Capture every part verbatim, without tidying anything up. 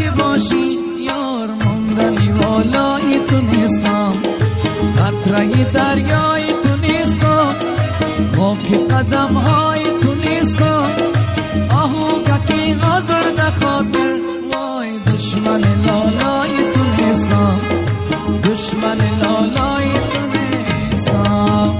که باشی یار موندنی والای تو نیستم، قطره دریای تو نیستم، خاک قدم های تو نیستم، آهوگه که آزرده خاطر وای دشمن لالای تو نیستم، دشمن لالای تو نیستم.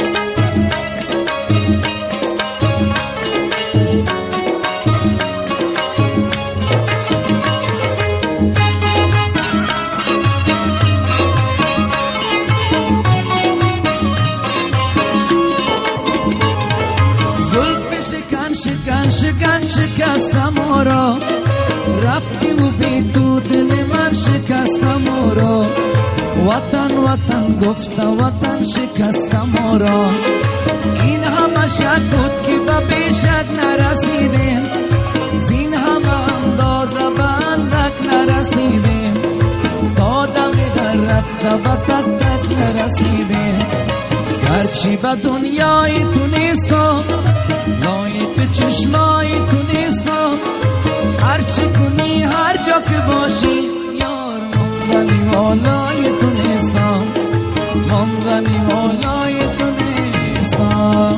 شکن شکن شکن شکستم او را، رفتی و بی تو دل من شکستم او را، وطن وطن گفته وطن شکستم او را، این همه شک بود که به بیشک نرسیدیم، زین همه اندازه به اندک نرسیدیم، تا دمی در رفته به تک تک نرسیدیم، گرچی به دنیای تو نیستم، لایق چشمای تو نیستم، هرچی کنی هر جا که باشی یار موندنی والای تو نیستم، موندنی والای تو نیستم.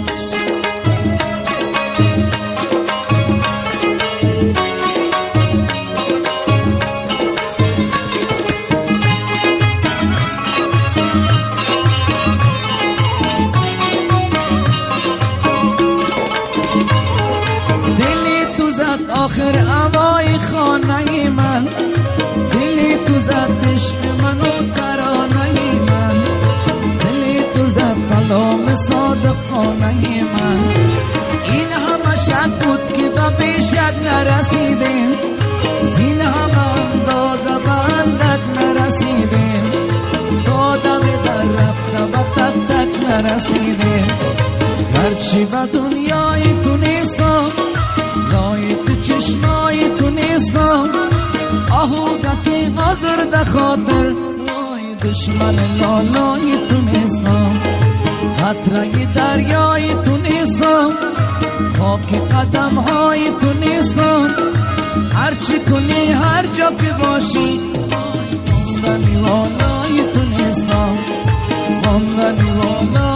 آخر هوای خانه من، دلی تو زد عشق من و ترانه من، دلی تو زد کلام صادقانه من، این همه شک بود که به بیشک نرسیدیم، زین همه اندازه به اندک نرسیدیم، تا دمی در رفته به تک تک نرسیدیم، گرچی به دنیای تو نیستم، لایق چشمای تو نیستم، آهوگه که آزرده خاطر وای دشمن لالای تو نیستم، قطره دریای تو نیستم، خاک قدم های تو نیستم، هرچی کنی هر جا که باشی موندنی والای تو نیستم، موندنی والای